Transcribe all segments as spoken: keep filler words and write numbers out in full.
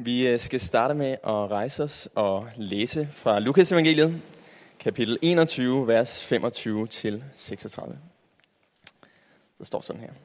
Vi skal starte med at rejse os og læse fra Lukas evangeliet, kapitel enogtyve, vers femogtyve til seksogtredive. Der står sådan her.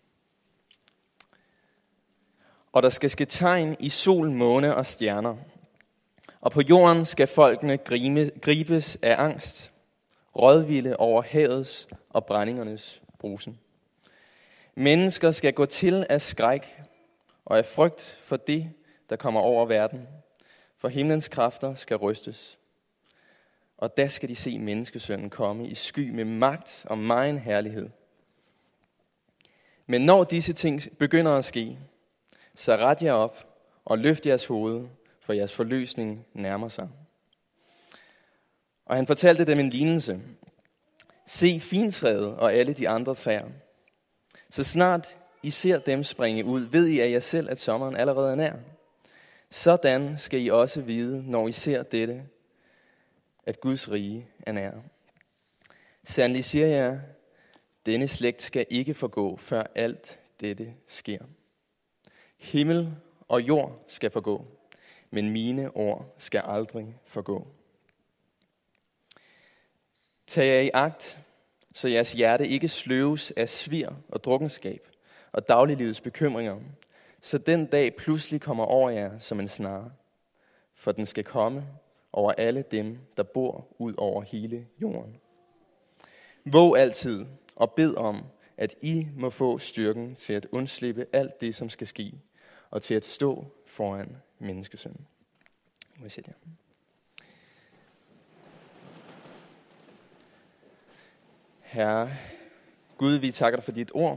Og der skal ske tegn i sol, måne og stjerner, og på jorden skal folkene gribes af angst, rådvilde over havets og brændingernes brusen. Mennesker skal gå til af skræk og af frygt for det, der kommer over verden, for himlens kræfter skal rystes. Og da skal de se menneskesønnen komme i sky med magt og megen herlighed. Men når disse ting begynder at ske, så ret jer op og løft jeres hoved, for jeres forløsning nærmer sig. Og han fortalte dem en lignelse. Se fintræet og alle de andre træer. Så snart I ser dem springe ud, ved I af jer selv, at sommeren allerede er nær. Sådan skal I også vide, når I ser dette, at Guds rige er nær. Sandelig siger jeg, denne slægt skal ikke forgå, før alt dette sker. Himmel og jord skal forgå, men mine ord skal aldrig forgå. Tag jer i agt, så jeres hjerte ikke sløves af svir og drukkenskab og dagliglivets bekymringer, så den dag pludselig kommer over jer som en snare, for den skal komme over alle dem, der bor ud over hele jorden. Våg altid og bed om, at I må få styrken til at undslippe alt det, som skal ske, og til at stå foran menneskesønnen. Må jeg sætte jer. Herre, Gud, vi takker dig for dit ord.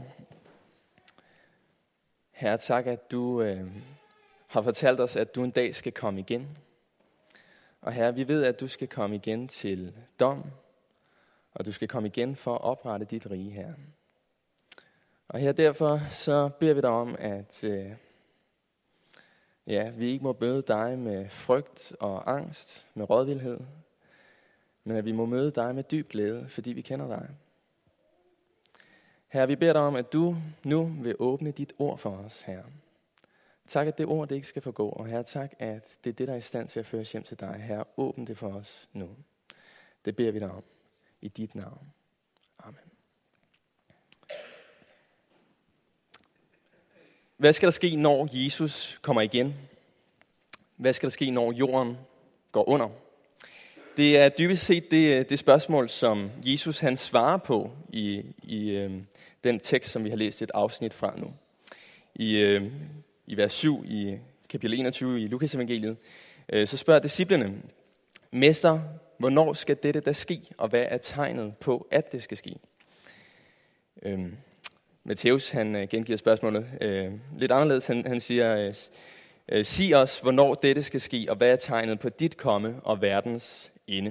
Herre, tak, at du øh, har fortalt os, at du en dag skal komme igen. Og Herre, vi ved, at du skal komme igen til dom, og du skal komme igen for at oprette dit rige, Herre. Og her derfor så beder vi dig om, at øh, ja, vi ikke må møde dig med frygt og angst, med rådvildhed, men at vi må møde dig med dyb glæde, fordi vi kender dig. Herre, vi beder dig om, at du nu vil åbne dit ord for os, Herre. Tak, at det ord det ikke skal forgå, og Herre, tak, at det er det, der er i stand til at føre os hjem til dig. Herre, åbn det for os nu. Det beder vi dig om i dit navn. Amen. Hvad skal der ske, når Jesus kommer igen? Hvad skal der ske, når jorden går under? Det er dybest set det, det spørgsmål, som Jesus han svarer på i, i øh, den tekst, som vi har læst et afsnit fra nu. I, øh, i vers syv i kapitel enogtyve i Lukas evangeliet, øh, så spørger disciplene, Mester, hvornår skal dette da ske, og hvad er tegnet på, at det skal ske? Øh, Matthæus han øh, gengiver spørgsmålet øh, lidt anderledes. Han, han siger, øh, sig os, hvornår dette skal ske, og hvad er tegnet på dit komme og verdens ende.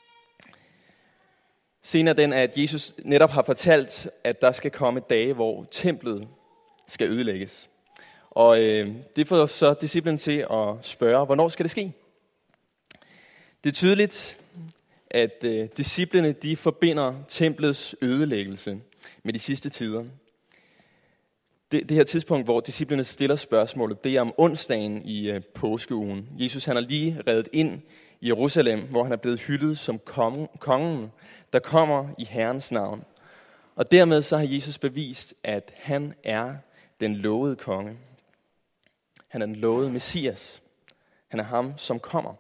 Senere den, at Jesus netop har fortalt, at der skal komme dage, hvor templet skal ødelægges. Og øh, det får så disciplen til at spørge, hvornår skal det ske? Det er tydeligt, at øh, disciplene de forbinder templets ødelæggelse med de sidste tider. Det, det her tidspunkt, hvor disciplene stiller spørgsmålet, det er om onsdagen i øh, påskeugen. Jesus han har lige reddet ind i Jerusalem, hvor han er blevet hyldet som kongen, kongen, der kommer i Herrens navn. Og dermed så har Jesus bevist, at han er den lovede konge. Han er den lovede Messias. Han er ham, som kommer.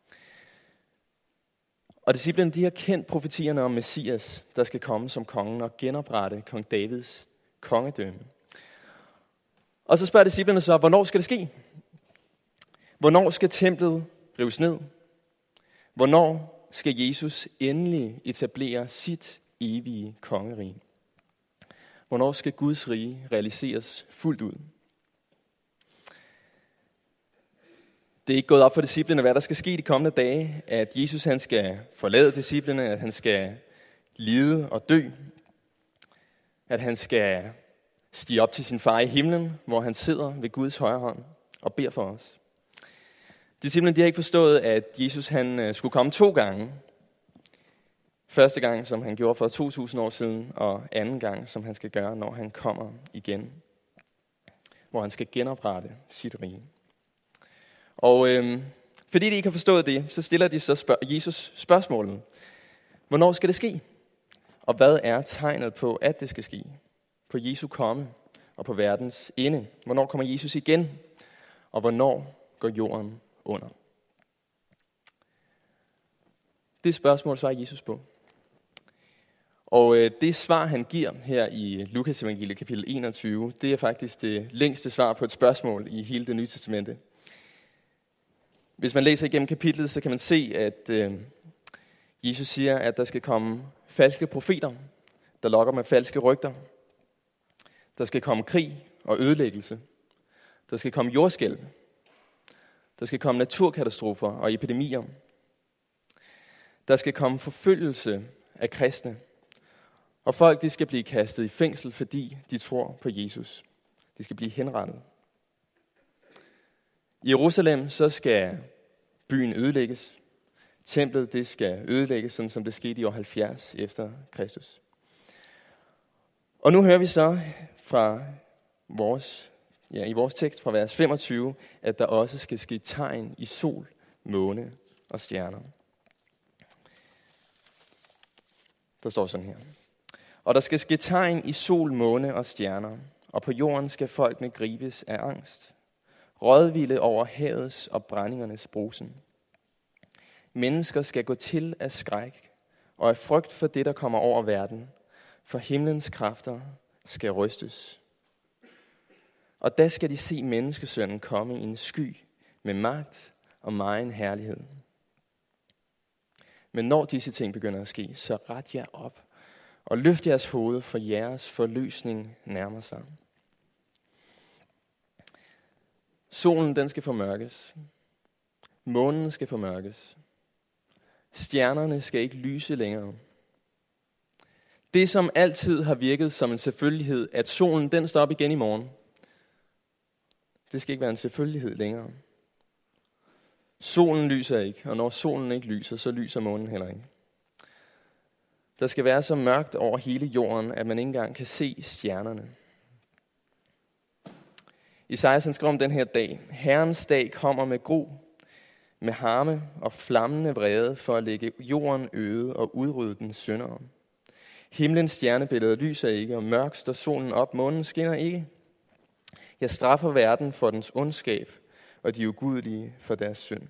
Og disciplene de har kendt profetierne om Messias, der skal komme som kongen og genoprette kong Davids kongedømme. Og så spørger disciplene så, hvornår skal det ske? Hvornår skal templet rives ned? Hvornår skal Jesus endelig etablere sit evige kongerige? Hvornår skal Guds rige realiseres fuldt ud? Det er ikke gået op for disciplene, hvad der skal ske de kommende dage, at Jesus han skal forlade disciplene, at han skal lide og dø, at han skal stige op til sin far i himlen, hvor han sidder ved Guds højre hånd og beder for os. Disciplene de har ikke forstået, at Jesus han skulle komme to gange. Første gang, som han gjorde for to tusind år siden, og anden gang, som han skal gøre, når han kommer igen. Hvor han skal genoprette sit rige. Og øh, fordi de ikke har forstået det, så stiller de så spørg- Jesus spørgsmålet. Hvornår skal det ske? Og hvad er tegnet på, at det skal ske? På Jesu komme og på verdens ende. Hvornår kommer Jesus igen? Og hvornår går jorden under? Det spørgsmål svarer Jesus på. Og øh, det svar, han giver her i Lukas evangeliet kapitel enogtyve, det er faktisk det længste svar på et spørgsmål i hele det nye testamente. Hvis man læser igennem kapitlet, så kan man se, at øh, Jesus siger, at der skal komme falske profeter, der lokker med falske rygter. Der skal komme krig og ødelæggelse. Der skal komme jordskælv. Der skal komme naturkatastrofer og epidemier. Der skal komme forfølgelse af kristne. Og folk de skal blive kastet i fængsel, fordi de tror på Jesus. De skal blive henrettet. I Jerusalem så skal byen ødelægges. Templet det skal ødelægges, sådan som det skete i år halvfjerds efter Kristus. Og nu hører vi så fra vores, ja, i vores tekst fra vers femogtyve, at der også skal ske tegn i sol, måne og stjerner. Der står sådan her. Og der skal ske tegn i sol, måne og stjerner, og på jorden skal folkene gribes af angst. Rådvilde over havets og brændingernes brusen. Mennesker skal gå til af skræk og af frygt for det, der kommer over verden, for himlens kræfter skal rystes. Og da skal de se menneskesønnen komme i en sky med magt og megen herlighed. Men når disse ting begynder at ske, så ret jer op og løft jeres hoved, for jeres forløsning nærmer sig. Solen den skal formørkes. Månen skal formørkes. Stjernerne skal ikke lyse længere. Det, som altid har virket som en selvfølgelighed, at solen den står op igen i morgen, det skal ikke være en selvfølgelighed længere. Solen lyser ikke, og når solen ikke lyser, så lyser månen heller ikke. Der skal være så mørkt over hele jorden, at man ikke engang kan se stjernerne. Esajas han skrev om den her dag. Herrens dag kommer med gru, med harme og flammende vrede for at lægge jorden øde og udrydde den syndere. Himlens stjernebillede lyser ikke, og mørk står solen op, månen skinner ikke. Jeg straffer verden for dens ondskab, og de ugudelige for deres synd.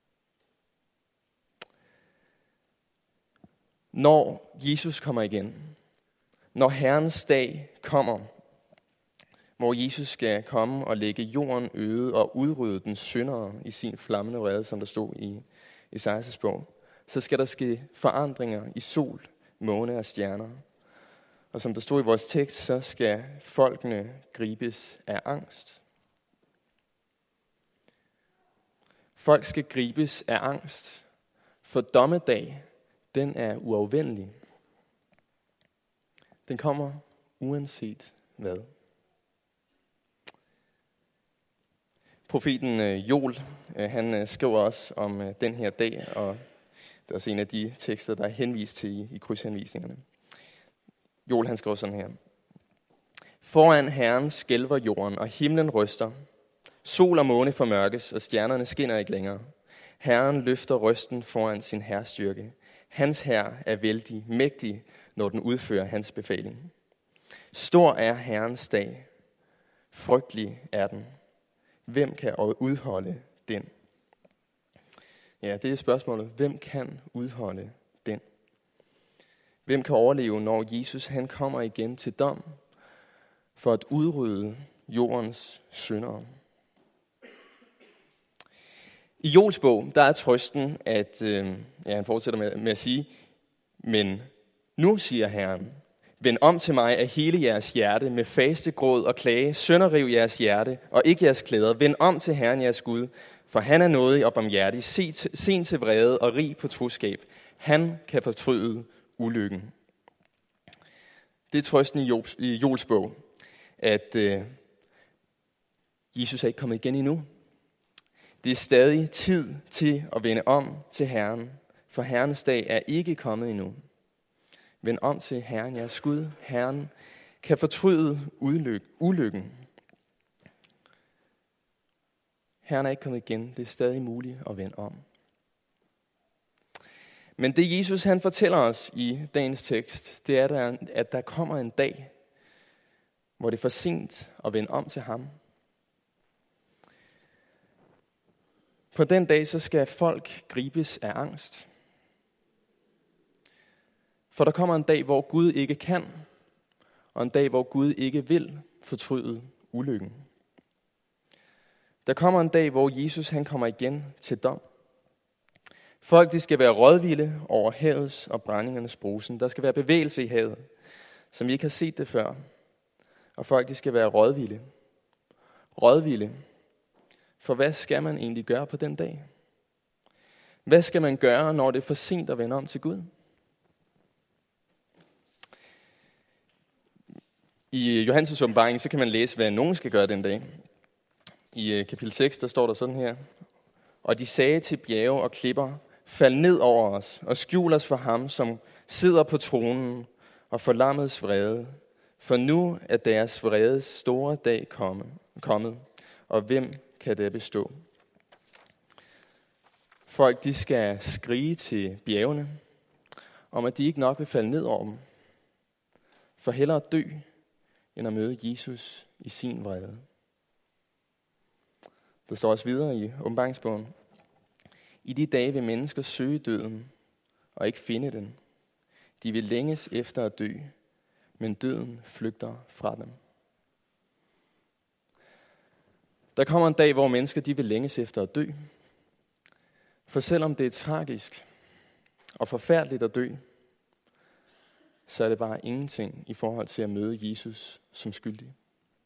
Når Jesus kommer igen, når Herrens dag kommer, hvor Jesus skal komme og lægge jorden øde og udrydde den syndere i sin flammende vrede, som der stod i Esajas bog, så skal der ske forandringer i sol, måne og stjerner. Og som der stod i vores tekst, så skal folkene gribes af angst. Folk skal gribes af angst, for dommedag, den er uafvendelig. Den kommer uanset hvad. Profeten Joel, han skriver også om den her dag, og det er også en af de tekster, der er henvist til i, i krydshenvisningerne. Joel, han skriver sådan her. Foran Herren skælver jorden, og himlen ryster. Sol og måne formørkes, og stjernerne skinner ikke længere. Herren løfter røsten foran sin hærstyrke. Hans hær er vældig, mægtig, når den udfører hans befaling. Stor er Herrens dag. Frygtelig er den. Hvem kan udholde den? Ja, det er spørgsmålet. Hvem kan udholde den? Hvem kan overleve, når Jesus han kommer igen til dom for at udrydde jordens syndere? I Joels bog, der er trøsten, at øh, ja, han fortsætter med, med at sige, men nu, siger Herren, vend om til mig af hele jeres hjerte med faste, gråd og klage, sønderriv jeres hjerte og ikke jeres klæder. Vend om til Herren jeres Gud, for han er nådig og barmhjertig, sen til vrede og rig på troskab. Han kan fortryde ulykken. Det er trøsten i, Jobs, i Joels bog, at øh, Jesus er ikke kommet igen endnu. Det er stadig tid til at vende om til Herren, for Herrens dag er ikke kommet endnu. Vend om til Herren jeres Gud. Herren kan fortryde ulyk, ulykken. Herren er ikke kommet igen. Det er stadig muligt at vende om. Men det Jesus han fortæller os i dagens tekst, det er, at der kommer en dag, hvor det er for sent at vende om til ham. På den dag så skal folk gribes af angst. For der kommer en dag, hvor Gud ikke kan, og en dag, hvor Gud ikke vil fortryde ulykken. Der kommer en dag, hvor Jesus han kommer igen til dom. Folk de skal være rådvilde over havets og brændingernes brusen. Der skal være bevægelse i havet, som vi ikke har set det før. Og folk de skal være rådvilde. Rådvilde. For hvad skal man egentlig gøre på den dag? Hvad skal man gøre, når det er for sent at vende om til Gud? I Johannes' åbenbaring, så kan man læse, hvad nogen skal gøre den dag. I kapitel seks, der står der sådan her. Og de sagde til bjerge og klipper, fald ned over os og skjul os for ham, som sidder på tronen og forlammets vrede. For nu er deres vredes store dag kommet, og hvem kan det bestå? Folk de skal skrige til bjergene, om at de ikke nok vil falde ned over dem. For hellere at dø, end at møde Jesus i sin vrede. Der står også videre i åbenbaringsbogen. I de dage vil mennesker søge døden, og ikke finde den. De vil længes efter at dø, men døden flygter fra dem. Der kommer en dag, hvor mennesker de vil længes efter at dø. For selvom det er tragisk og forfærdeligt at dø, så er det bare ingenting i forhold til at møde Jesus som skyldig.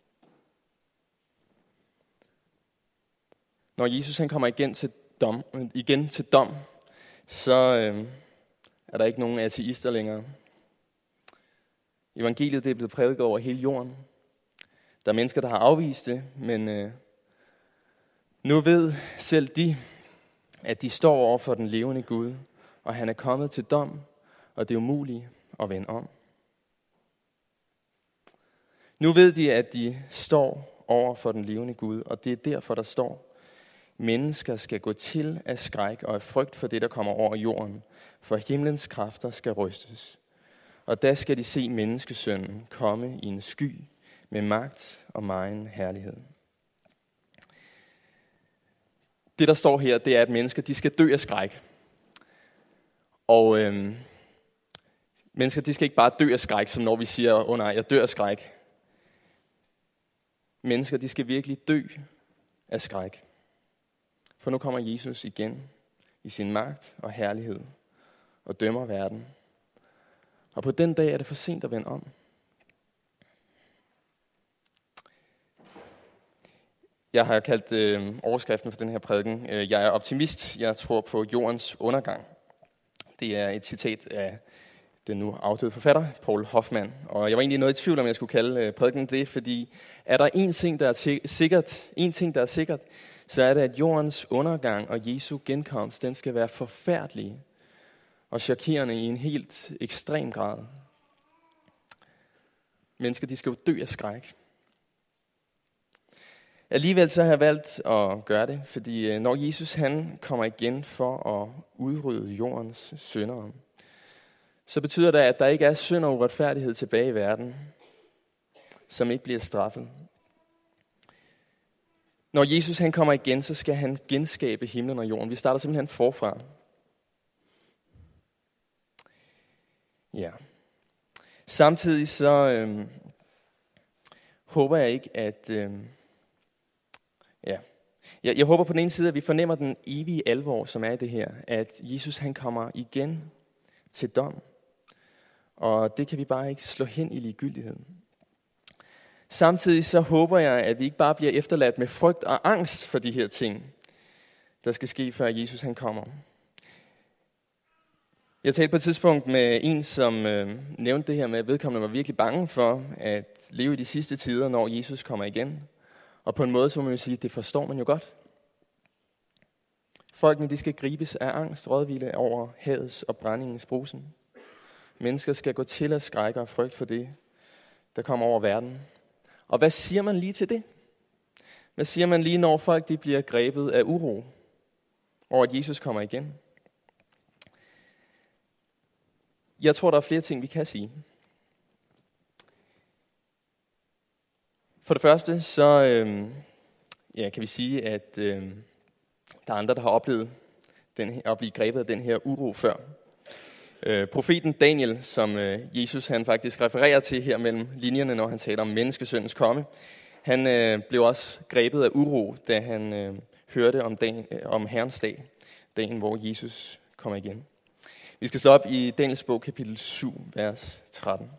Når Jesus han kommer igen til dom, igen til dom så øh, er der ikke nogen ateister længere. Evangeliet det er blevet prædiket over hele jorden. Der er mennesker, der har afvist det, men øh, nu ved selv de, at de står over for den levende Gud, og han er kommet til dom, og det er umuligt at vende om. Nu ved de, at de står over for den levende Gud, og det er derfor, der står, mennesker skal gå til af skræk og af frygt for det, der kommer over jorden, for himlens kræfter skal rystes. Og der skal de se menneskesønnen komme i en sky med magt og megen herlighed. Det, der står her, det er, at mennesker de skal dø af skræk. Og øhm, mennesker de skal ikke bare dø af skræk, som når vi siger, åh oh, nej, jeg dør af skræk. Mennesker de skal virkelig dø af skræk. For nu kommer Jesus igen i sin magt og herlighed og dømmer verden. Og på den dag er det for sent at vende om. Jeg har kaldt øh, overskriften for den her prædiken, øh, jeg er optimist, jeg tror på jordens undergang. Det er et citat af den nu afdøde forfatter, Paul Hoffmann. Og jeg var egentlig noget i tvivl om, jeg skulle kalde øh, prædiken det, fordi er der en ting, der er sikkert, en ting, der er sikkert, så er det, at jordens undergang og Jesu genkomst, den skal være forfærdelig og chokerende i en helt ekstrem grad. Mennesker, de skal jo dø af skræk. Alligevel så har jeg valgt at gøre det, fordi når Jesus han kommer igen for at udrydde jordens syndere, så betyder det, at der ikke er synd og uretfærdighed tilbage i verden, som ikke bliver straffet. Når Jesus han kommer igen, så skal han genskabe himlen og jorden. Vi starter simpelthen forfra. Ja. Samtidig så øh, håber jeg ikke, at øh, ja. Jeg, jeg håber på den ene side, at vi fornemmer den evige alvor, som er i det her, at Jesus han kommer igen til dom, og det kan vi bare ikke slå hen i ligegyldigheden. Samtidig så håber jeg, at vi ikke bare bliver efterladt med frygt og angst for de her ting, der skal ske, før Jesus han kommer. Jeg talte på et tidspunkt med en, som øh, nævnte det her med, at vedkommende var virkelig bange for at leve i de sidste tider, når Jesus kommer igen. Og på en måde, så må man jo sige, at det forstår man jo godt. Folkene, de skal gribes af angst, rådvilde over havets og brændingens brusen. Mennesker skal gå til at skrække og frygt for det, der kommer over verden. Og hvad siger man lige til det? Hvad siger man lige, når folk de bliver grebet af uro over, at Jesus kommer igen? Jeg tror, der er flere ting, vi kan sige. For det første, så øh, ja, kan vi sige, at øh, der er andre, der har oplevet den, at blive grebet af den her uro før. Øh, profeten Daniel, som øh, Jesus han faktisk refererer til her mellem linjerne, når han taler om menneskesøndens komme, han øh, blev også grebet af uro, da han øh, hørte om, dagen, øh, om Herrens dag, dagen hvor Jesus kommer igen. Vi skal slå op i Daniels bog, kapitel syv, vers tretten.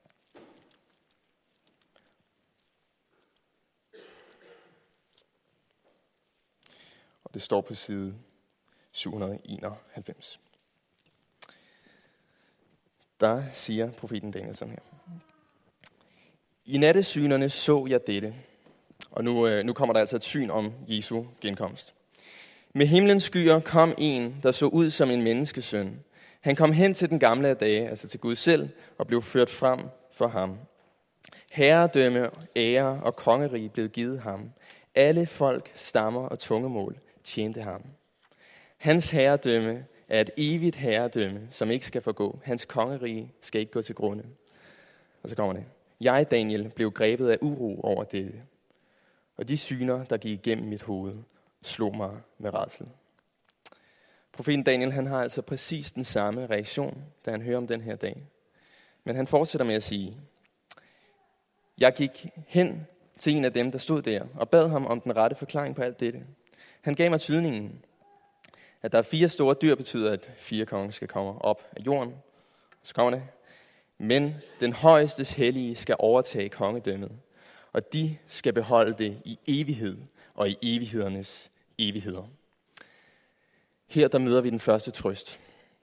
Og det står på side syv hundrede enoghalvfems. Der siger profeten Daniel sådan her. I nattesynerne så jeg dette. Og nu, nu kommer der altså et syn om Jesu genkomst. Med himlens skyer kom en, der så ud som en menneskesøn. Han kom hen til den gamle af dage, altså til Gud selv, og blev ført frem for ham. Herredømme, ære og kongerige blev givet ham. Alle folk, stammer og tungemål tjente ham. Hans herredømme er et evigt herredømme, som ikke skal forgå. Hans kongerige skal ikke gå til grunde. Og så kommer det. Jeg, Daniel, blev grebet af uro over dette. Og de syner, der gik igennem mit hoved, slog mig med rædsel. Profeten Daniel, han har altså præcis den samme reaktion, da han hører om den her dag. Men han fortsætter med at sige, jeg gik hen til en af dem, der stod der, og bad ham om den rette forklaring på alt dette. Han gav mig tydningen, at der er fire store dyr, betyder, at fire konger skal komme op af jorden. Så kommer det. Men den højestes hellige skal overtage kongedømmet, og de skal beholde det i evighed og i evighedernes evigheder. Her der møder vi den første trøst.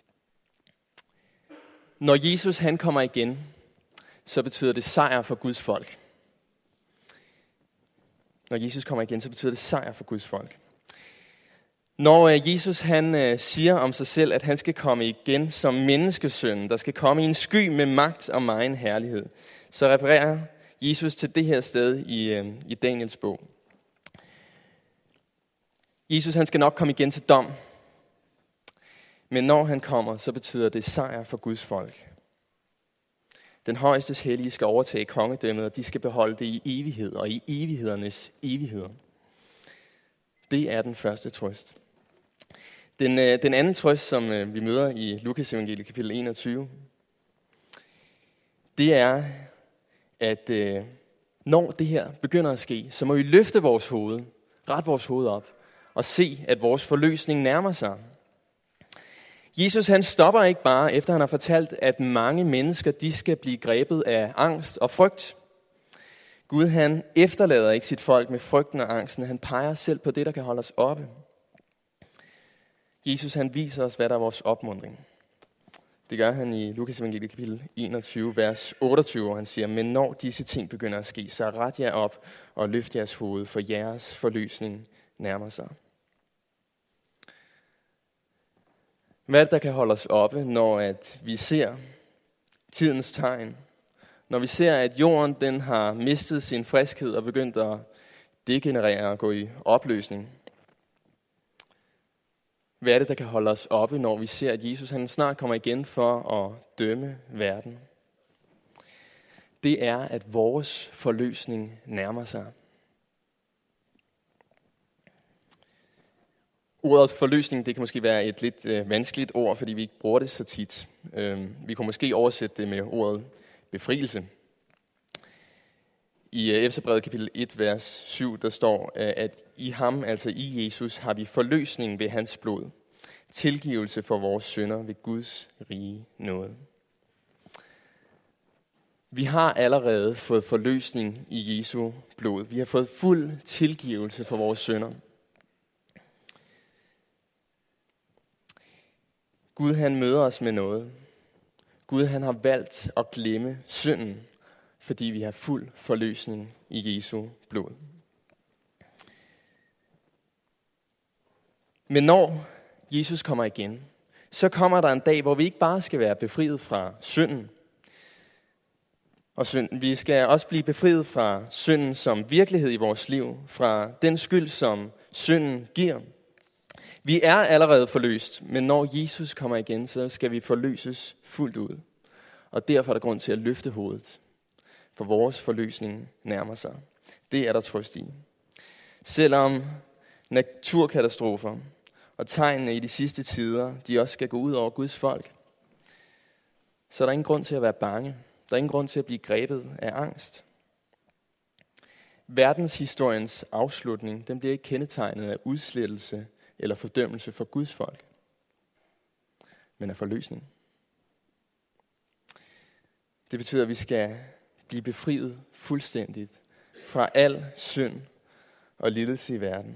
Når Jesus han kommer igen, så betyder det sejr for Guds folk. Når Jesus kommer igen, så betyder det sejr for Guds folk. Når Jesus han siger om sig selv, at han skal komme igen som menneskesøn, der skal komme i en sky med magt og megen herlighed, så refererer Jesus til det her sted i, i Daniels bog. Jesus han skal nok komme igen til dom, men når han kommer, så betyder det sejr for Guds folk. Den højestes hellige skal overtage kongedømmet, og de skal beholde det i evighed og i evighedernes evigheder. Det er den første trøst. Den, den anden trøst, som vi møder i Lukas evangeliet kapitel enogtyve, det er, at når det her begynder at ske, så må vi løfte vores hoved, ret vores hoved op, og se, at vores forløsning nærmer sig. Jesus han stopper ikke bare, efter han har fortalt, at mange mennesker de skal blive grebet af angst og frygt. Gud han efterlader ikke sit folk med frygten og angsten. Han peger selv på det, der kan holde os oppe. Jesus han viser os, hvad der er vores opmuntring. Det gør han i Lukas evangeliet kapitel enogtyve, vers otteogtyve, hvor han siger, men når disse ting begynder at ske, så ret jer op og løft jeres hoved, for jeres forløsning nærmer sig. Hvad er det, der kan holde os oppe, når at vi ser tidens tegn? Når vi ser, at jorden den har mistet sin friskhed og begyndt at degenerere og gå i opløsning? Hvad er det, der kan holde os oppe, når vi ser, at Jesus han snart kommer igen for at dømme verden? Det er, at vores forløsning nærmer sig. Ordet forløsning, det kan måske være et lidt øh, vanskeligt ord, fordi vi ikke bruger det så tit. Øh, vi kunne måske oversætte det med ordet befrielse. I Efeserbrevet kapitel et, vers syv, der står, at i ham, altså i Jesus, har vi forløsning ved hans blod. Tilgivelse for vores synder ved Guds rige nåde. Vi har allerede fået forløsning i Jesu blod. Vi har fået fuld tilgivelse for vores synder. Gud han møder os med noget. Gud han har valgt at glemme synden, fordi vi har fuld forløsning i Jesu blod. Men når Jesus kommer igen, så kommer der en dag, hvor vi ikke bare skal være befriet fra synden, og synd. Vi skal også blive befriet fra synden som virkelighed i vores liv, fra den skyld, som synden giver. Vi er allerede forløst, men når Jesus kommer igen, så skal vi forløses fuldt ud. Og derfor er der grund til at løfte hovedet, for vores forløsning nærmer sig. Det er der trøst i. Selvom naturkatastrofer og tegnene i de sidste tider, de også skal gå ud over Guds folk, så er der ingen grund til at være bange. Der er ingen grund til at blive grebet af angst. Verdenshistoriens afslutning, den bliver ikke kendetegnet af udslettelse eller fordømmelse for Guds folk, men af forløsning. Det betyder, at vi skal blive befriet fuldstændigt fra al synd og lidelse i verden.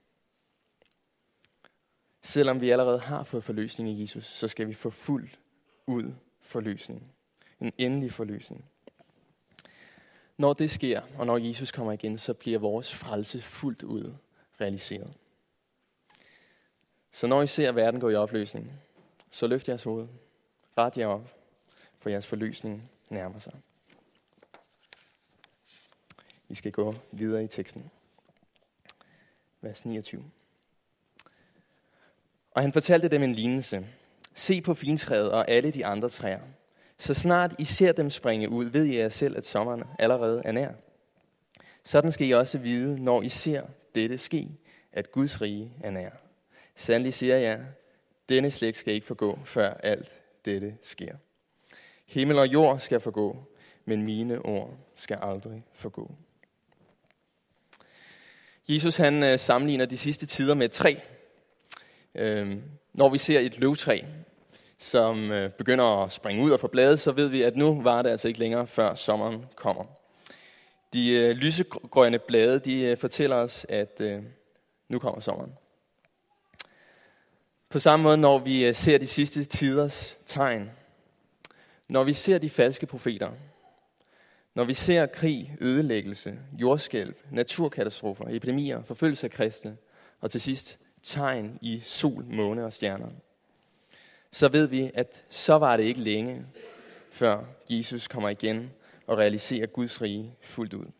Selvom vi allerede har fået forløsning i Jesus, så skal vi få fuldt ud forløsning. En endelig forløsning. Når det sker, og når Jesus kommer igen, så bliver vores frelse fuldt ud realiseret. Så når I ser verden gå i opløsning, så løft jeres hoved. Ret jer op, for jeres forløsning nærmer sig. Vi skal gå videre i teksten. Vers niogtyve. Og han fortalte dem en lignelse. Se på fintræet og alle de andre træer. Så snart I ser dem springe ud, ved I jer selv, at sommeren allerede er nær. Sådan skal I også vide, når I ser dette ske, at Guds rige er nær. Sandelig siger jeg, denne slægt skal ikke forgå, før alt dette sker. Himmel og jord skal forgå, men mine ord skal aldrig forgå. Jesus han sammenligner de sidste tider med et træ. Øhm, når vi ser et løvtræ, som øh, begynder at springe ud og få blade, så ved vi, at nu var det altså ikke længere, før sommeren kommer. De øh, lysegrønne blade, de øh, fortæller os, at øh, nu kommer sommeren. På samme måde, når vi øh, ser de sidste tiders tegn, når vi ser de falske profeter, når vi ser krig, ødelæggelse, jordskælv, naturkatastrofer, epidemier, forfølgelse af kristne, og til sidst tegn i sol, måne og stjerner, så ved vi, at så var det ikke længe, før Jesus kommer igen og realiserer Guds rige fuldt ud.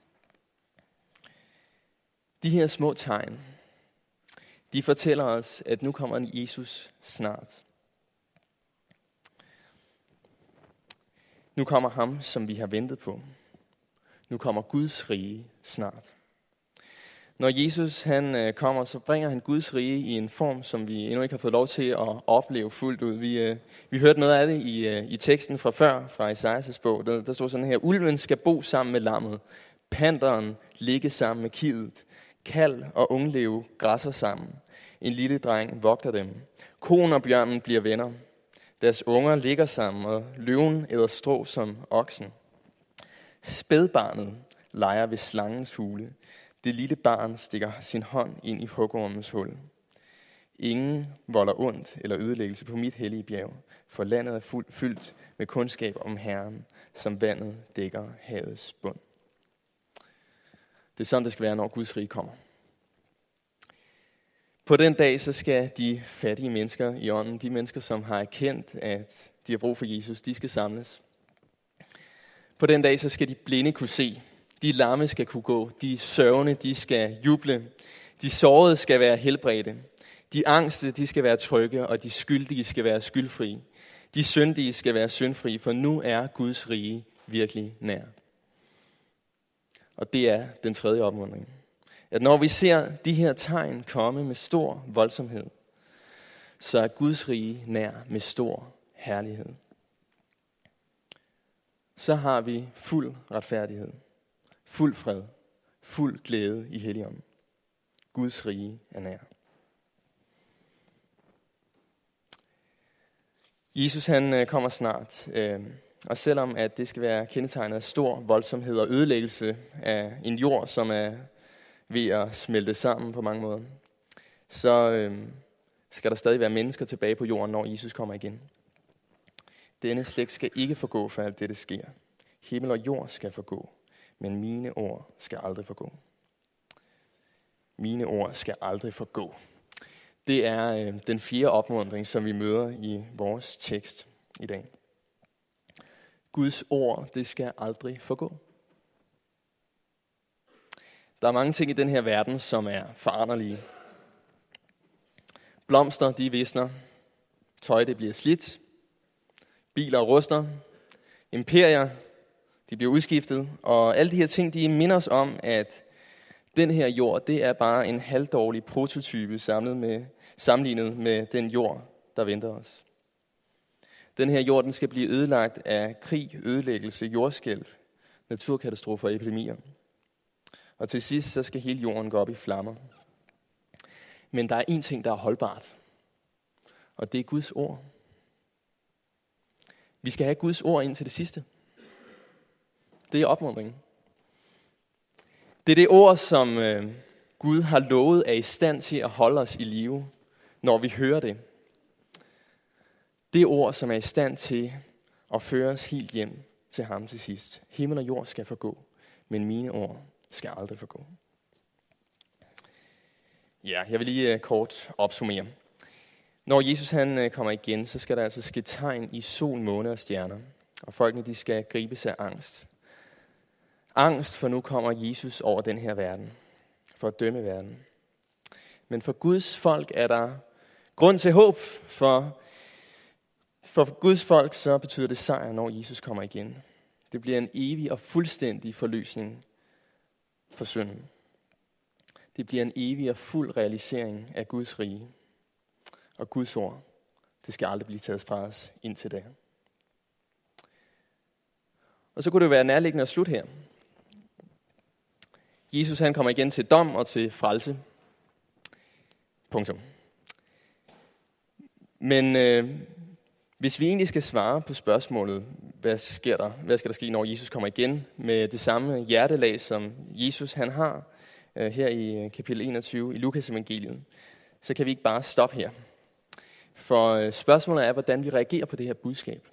De her små tegn, de fortæller os, at nu kommer Jesus snart. Nu kommer ham, som vi har ventet på. Nu kommer Guds rige snart. Når Jesus han kommer, så bringer han Guds rige i en form, som vi endnu ikke har fået lov til at opleve fuldt ud. Vi, vi hørte noget af det i, i teksten fra før, fra Esajas bog. Der, der stod sådan her: ulven skal bo sammen med lammet, panderen ligge sammen med kidet, kalv og ungleve græsser sammen. En lille dreng vogter dem. Koen og bjørnen bliver venner. Deres unger ligger sammen, og løven æder strå som oksen. Spædbarnet leger ved slangens hule. Det lille barn stikker sin hånd ind i hugormens hul. Ingen volder ondt eller ødelæggelse på mit hellige bjerg, for landet er fuldt fyldt med kundskab om Herren, som vandet dækker havets bund. Det er sådan, det skal være, når Guds rige kommer. På den dag, så skal de fattige mennesker i ånden, de mennesker, som har erkendt, at de har brug for Jesus, de skal samles. På den dag, så skal de blinde kunne se. De lamme skal kunne gå. De sørgende, de skal juble. De sårede skal være helbredte. De angste, de skal være trygge, og de skyldige skal være skyldfrie. De syndige skal være syndfrie, for nu er Guds rige virkelig nær. Og det er den tredje opmuntring. At når vi ser de her tegn komme med stor voldsomhed, så er Guds rige nær med stor herlighed. Så har vi fuld retfærdighed, fuld fred, fuld glæde i Helligånden. Guds rige er nær. Jesus han kommer snart, og selvom at det skal være kendetegnet af stor voldsomhed og ødelæggelse af en jord, som er ved at smelte sammen på mange måder, så øh, skal der stadig være mennesker tilbage på jorden, når Jesus kommer igen. Denne slægt skal ikke forgå, før alt dette sker. Himmel og jord skal forgå, men mine ord skal aldrig forgå. Mine ord skal aldrig forgå. Det er øh, den fjerde opmuntring, som vi møder i vores tekst i dag. Guds ord, det skal aldrig forgå. Der er mange ting i den her verden, som er foranderlige. Blomster, de visner. Tøj, det bliver slidt. Biler ruster. Imperier, de bliver udskiftet. Og alle de her ting, de minder os om, at den her jord, det er bare en halvdårlig prototype samlet med, sammenlignet med den jord, der venter os. Den her jord, den skal blive ødelagt af krig, ødelæggelse, jordskælv, naturkatastrofer og epidemier. Og til sidst, så skal hele jorden gå op i flammer. Men der er én ting, der er holdbart. Og det er Guds ord. Vi skal have Guds ord ind til det sidste. Det er opmuntringen. Det er det ord, som øh, Gud har lovet er i stand til at holde os i live, når vi hører det. Det ord, som er i stand til at føre os helt hjem til ham til sidst. Himmel og jord skal forgå, men mine ord skal aldrig forgå. Ja, jeg vil lige uh, kort opsummere. Når Jesus han uh, kommer igen, så skal der altså ske tegn i sol, måne og stjerner. Og folkene de skal gribes af angst. Angst, for nu kommer Jesus over den her verden. For at dømme verden. Men for Guds folk er der grund til håb. For, for Guds folk så betyder det sejr, når Jesus kommer igen. Det bliver en evig og fuldstændig forløsning for synden. Det bliver en evig og fuld realisering af Guds rige. Og Guds ord, det skal aldrig blive taget fra os indtil da. Og så kunne det være nærliggende at slutte her. Jesus han kommer igen til dom og til frelse. Punktum. Men øh, hvis vi egentlig skal svare på spørgsmålet, hvad sker der? Hvad skal der ske, når Jesus kommer igen? Med det samme hjertelag, som Jesus han har øh, her i kapitel enogtyve i Lukas evangeliet, så kan vi ikke bare stoppe her. For øh, spørgsmålet er, hvordan vi reagerer på det her budskab.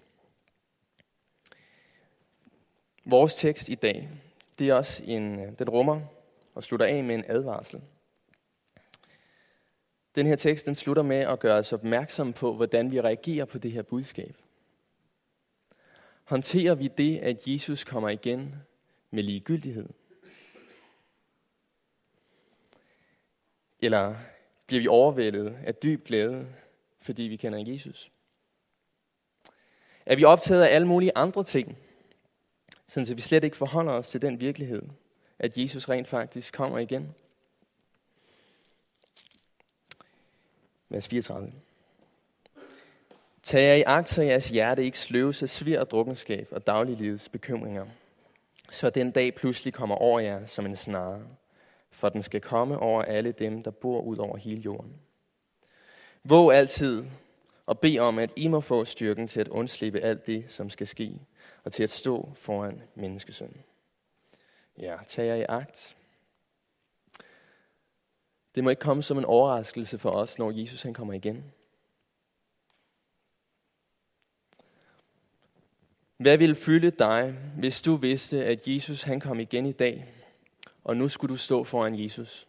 Vores tekst i dag, det er også en, den rummer og slutter af med en advarsel. Den her tekst, den slutter med at gøre os opmærksom på, hvordan vi reagerer på det her budskab. Håndterer vi det, at Jesus kommer igen med ligegyldighed? Eller bliver vi overvældet af dyb glæde, fordi vi kender Jesus? Er vi optaget af alle mulige andre ting, så vi slet ikke forholder os til den virkelighed, at Jesus rent faktisk kommer igen? Vers fireogtredive. Tag jer i agt, så jeres hjerte ikke sløves af svir og drukkenskab og dagliglivets bekymringer, så den dag pludselig kommer over jer som en snare, for den skal komme over alle dem, der bor ud over hele jorden. Våg altid og bed om, at I må få styrken til at undslippe alt det, som skal ske, og til at stå foran menneskesønnen. Ja, tag jer i agt. Det må ikke komme som en overraskelse for os, når Jesus han kommer igen. Hvad ville fylde dig, hvis du vidste, at Jesus han kom igen i dag, og nu skulle du stå foran Jesus?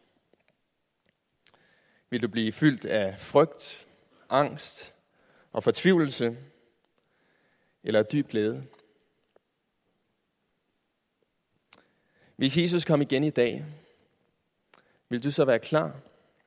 Vil du blive fyldt af frygt, angst og fortvivlelse, eller dyb glæde? Hvis Jesus kom igen i dag, vil du så være klar?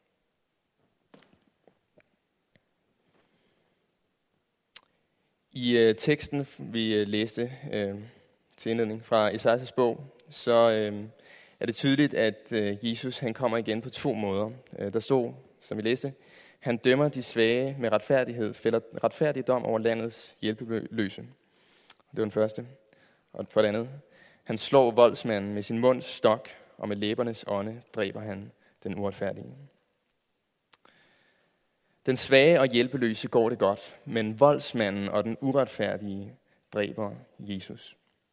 I uh, teksten, vi uh, læste uh, til indledning fra Esajas bog, så uh, er det tydeligt, at uh, Jesus han kommer igen på to måder. Uh, der stod, som vi læste, han dømmer de svage med retfærdighed, fælder retfærdig dom over landets hjælpeløse. Det var den første. Og for det andet, han slår voldsmanden med sin munds stok, og med læbernes ånde dræber han den uretfærdige. Den svage og hjælpeløse går det godt, men voldsmanden og den uretfærdige dræber Jesus.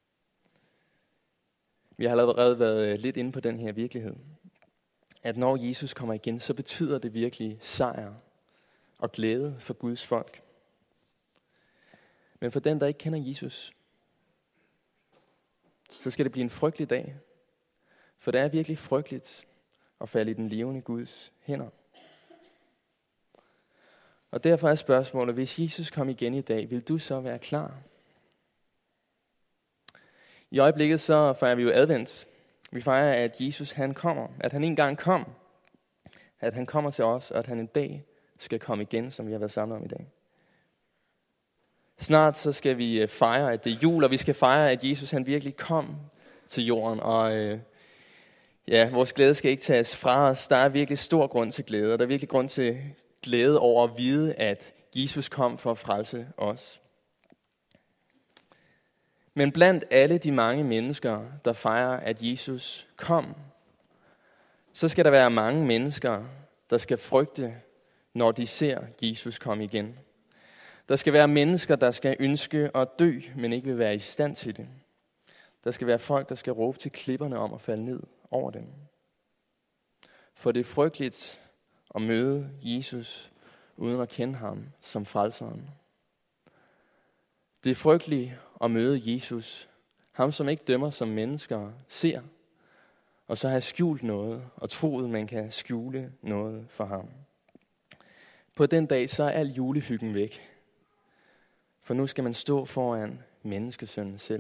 Vi har allerede været lidt inde på den her virkelighed. At når Jesus kommer igen, så betyder det virkelig sejr og glæde for Guds folk. Men for den, der ikke kender Jesus, så skal det blive en frygtelig dag. For det er virkelig frygteligt at falde i den levende Guds hænder. Og derfor er spørgsmålet, hvis Jesus kom igen i dag, vil du så være klar? I øjeblikket så fejrer vi jo advent. Vi fejrer, at Jesus han kommer, at han en gang kom, at han kommer til os, og at han en dag skal komme igen, som vi har været samlet om i dag. Snart så skal vi fejre, at det er jul, og vi skal fejre, at Jesus han virkelig kom til jorden. Og øh, ja, vores glæde skal ikke tages fra os. Der er virkelig stor grund til glæde, og der er virkelig grund til glæde over at vide, at Jesus kom for at frelse os. Men blandt alle de mange mennesker, der fejrer, at Jesus kom, så skal der være mange mennesker, der skal frygte, når de ser Jesus komme igen. Der skal være mennesker, der skal ønske at dø, men ikke vil være i stand til det. Der skal være folk, der skal råbe til klipperne om at falde ned over dem. For det er frygteligt at møde Jesus, uden at kende ham som frelseren. Det er frygteligt at møde Jesus, ham som ikke dømmer som mennesker ser, og så have skjult noget, og troet, man kan skjule noget for ham. På den dag, så er al julehyggen væk. For nu skal man stå foran menneskesønnen selv.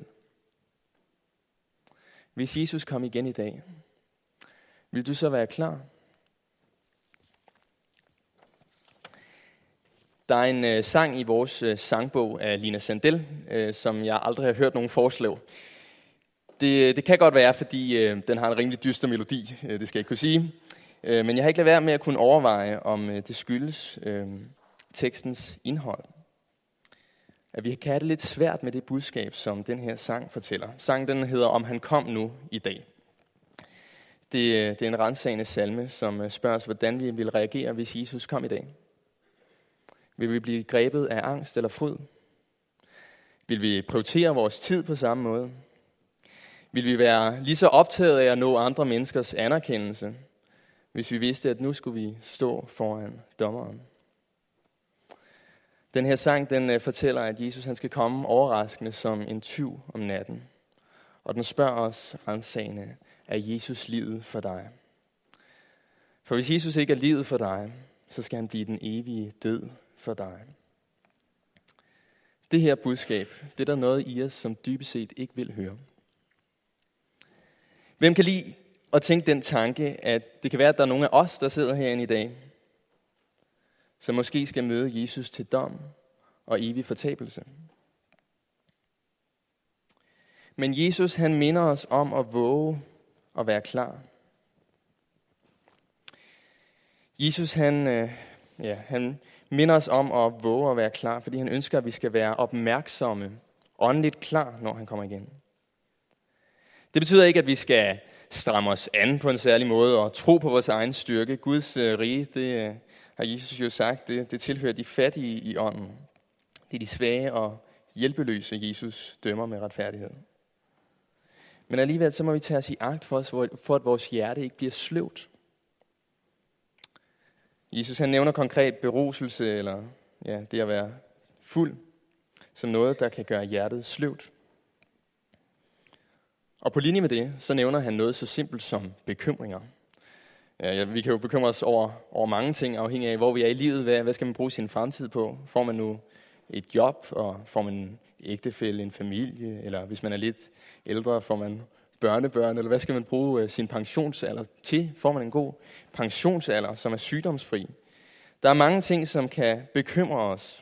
Hvis Jesus kom igen i dag, vil du så være klar? Der er en øh, sang i vores øh, sangbog af Lina Sandel, øh, som jeg aldrig har hørt nogen foreslå. Det, det kan godt være, fordi øh, den har en rimelig dyster melodi, øh, det skal jeg ikke kunne sige. Øh, men jeg har ikke lade være med at kunne overveje, om øh, det skyldes øh, tekstens indhold. At vi kan have det lidt svært med det budskab, som den her sang fortæller. Sangen den hedder Om han kom nu i dag. Det, det er en ransagende salme, som spørger os, hvordan vi vil reagere, hvis Jesus kom i dag. Vil vi blive grebet af angst eller fryd? Vil vi prioritere vores tid på samme måde? Vil vi være lige så optaget af at nå andre menneskers anerkendelse, hvis vi vidste, at nu skulle vi stå foran dommeren? Den her sang, den fortæller, at Jesus han skal komme overraskende som en tyv om natten. Og den spørger os ransagende, er Jesus livet for dig? For hvis Jesus ikke er livet for dig, så skal han blive den evige død for dig. Det her budskab, det er der noget i os, som dybest set ikke vil høre. Hvem kan lide at tænke den tanke, at det kan være, at der er nogle af os, der sidder herinde i dag, som måske skal møde Jesus til dom og evig fortabelse. Men Jesus, han minder os om at våge og være klar. Jesus, han, øh, ja, han minder os om at våge og være klar, fordi han ønsker, at vi skal være opmærksomme, åndeligt klar, når han kommer igen. Det betyder ikke, at vi skal stramme os an på en særlig måde og tro på vores egen styrke. Guds øh, rige, det øh, har Jesus jo sagt, det, det tilhører de fattige i ånden. Det er de svage og hjælpeløse, Jesus dømmer med retfærdighed. Men alligevel så må vi tage os i agt for, os, for at vores hjerte ikke bliver sløvt. Jesus han nævner konkret beruselse, eller ja, det at være fuld, som noget, der kan gøre hjertet sløvt. Og på linje med det, så nævner han noget så simpelt som bekymringer. Ja, vi kan jo bekymre os over, over mange ting, afhængig af, hvor vi er i livet. Hvad, hvad skal man bruge sin fremtid på? Får man nu et job, og får man en ægtefælle, en familie, eller hvis man er lidt ældre, får man børnebørn, eller hvad skal man bruge sin pensionsalder til? Får man en god pensionsalder, som er sygdomsfri? Der er mange ting, som kan bekymre os.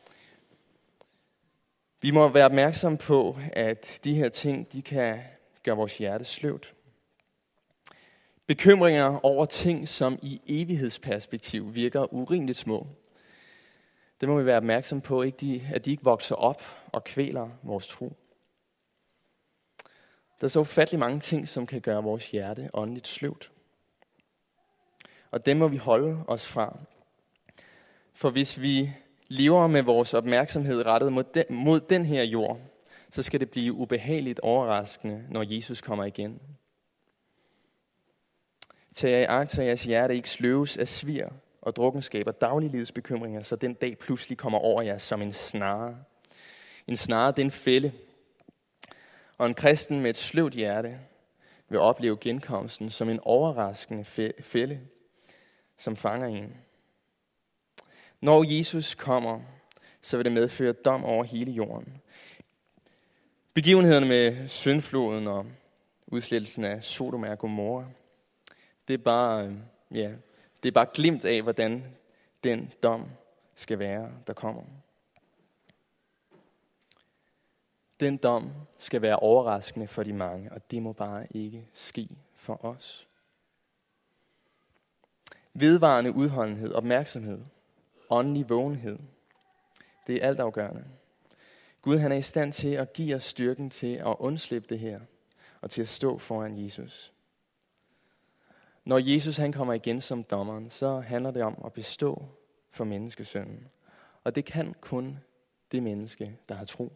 Vi må være opmærksomme på, at de her ting, de kan gøre vores hjerte sløvt. Bekymringer over ting, som i evighedsperspektiv virker urimeligt små. Det må vi være opmærksomme på, at de ikke vokser op og kvæler vores tro. Der er så ufattelig mange ting, som kan gøre vores hjerte åndeligt sløvt. Og dem må vi holde os fra. For hvis vi lever med vores opmærksomhed rettet mod den, mod den her jord, så skal det blive ubehageligt overraskende, når Jesus kommer igen. Tag jer i agt, så jeres hjerte ikke sløves af svir og drukkenskab og dagliglivets bekymringer, så den dag pludselig kommer over jer som en snare. En snare, det er en fælde. Og en kristen med et sløvt hjerte vil opleve genkomsten som en overraskende fælde, som fanger en. Når Jesus kommer, så vil det medføre dom over hele jorden. Begivenhederne med syndfloden og udslettelsen af Sodom og Gomorra, det er bare, ja, det er bare glimt af, hvordan den dom skal være, der kommer. Den dom skal være overraskende for de mange, og det må bare ikke ske for os. Vedvarende udholdenhed, opmærksomhed, åndelig vågenhed, det er altafgørende. Gud, han er i stand til at give os styrken til at undslippe det her, og til at stå foran Jesus. Når Jesus han kommer igen som dommeren, så handler det om at bestå for menneskesønnen. Og det kan kun det menneske, der har tro.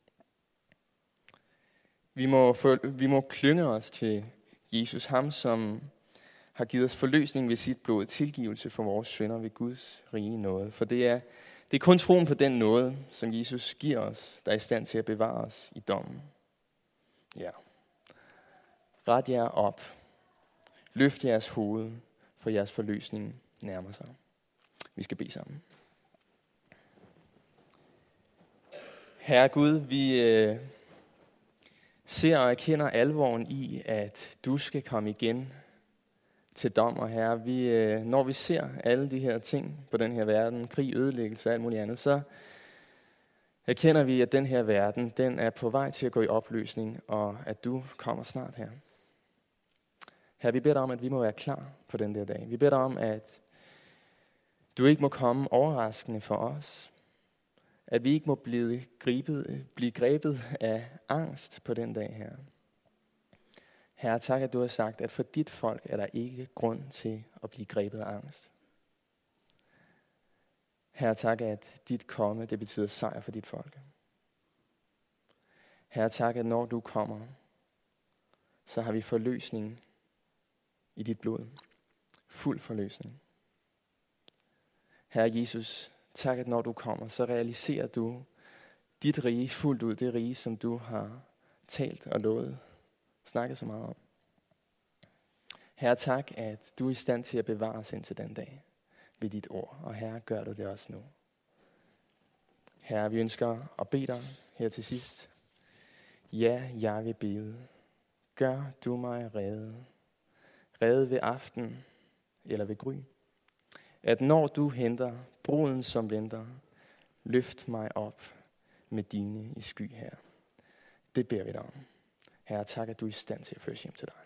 Vi må, for, vi må klynge os til Jesus, ham som har givet os forløsning ved sit blod, tilgivelse for vores synder ved Guds rige nåde. For det er, det er kun troen på den nåde, som Jesus giver os, der er i stand til at bevare os i dommen. Ja. Ret jer op. Løft jeres hoved, for jeres forløsning nærmer sig. Vi skal bede sammen. Herre Gud, vi øh, ser og erkender alvoren i, at du skal komme igen til dom. Og Herre, vi, øh, når vi ser alle de her ting på den her verden, krig, ødelæggelse og alt muligt andet, så erkender vi, at den her verden, den er på vej til at gå i opløsning, og at du kommer snart her. Herre, vi beder dig om, at vi må være klar på den der dag. Vi beder dig om, at du ikke må komme overraskende for os. At vi ikke må blive grebet, blive grebet af angst på den dag her. Herre, tak, at du har sagt, at for dit folk er der ikke grund til at blive grebet af angst. Herre, tak, at dit komme, det betyder sejr for dit folk. Herre, tak, at når du kommer, så har vi forløsning i dit blod. Fuld forløsning. Herre Jesus, tak, at når du kommer, så realiserer du dit rige fuldt ud. Det rige, som du har talt og lovet, snakket så meget om. Herre, tak, at du er i stand til at bevare os indtil den dag ved dit ord. Og Herre, gør du det også nu. Herre, vi ønsker at bede dig her til sidst. Ja, jeg vil bede. Gør du mig rede. Rede ved aften eller ved gry. At når du henter bruden som venter, løft mig op med dine i sky her. Det beder vi dig om. Herre, tak, at du er i stand til at føre hjem til dig.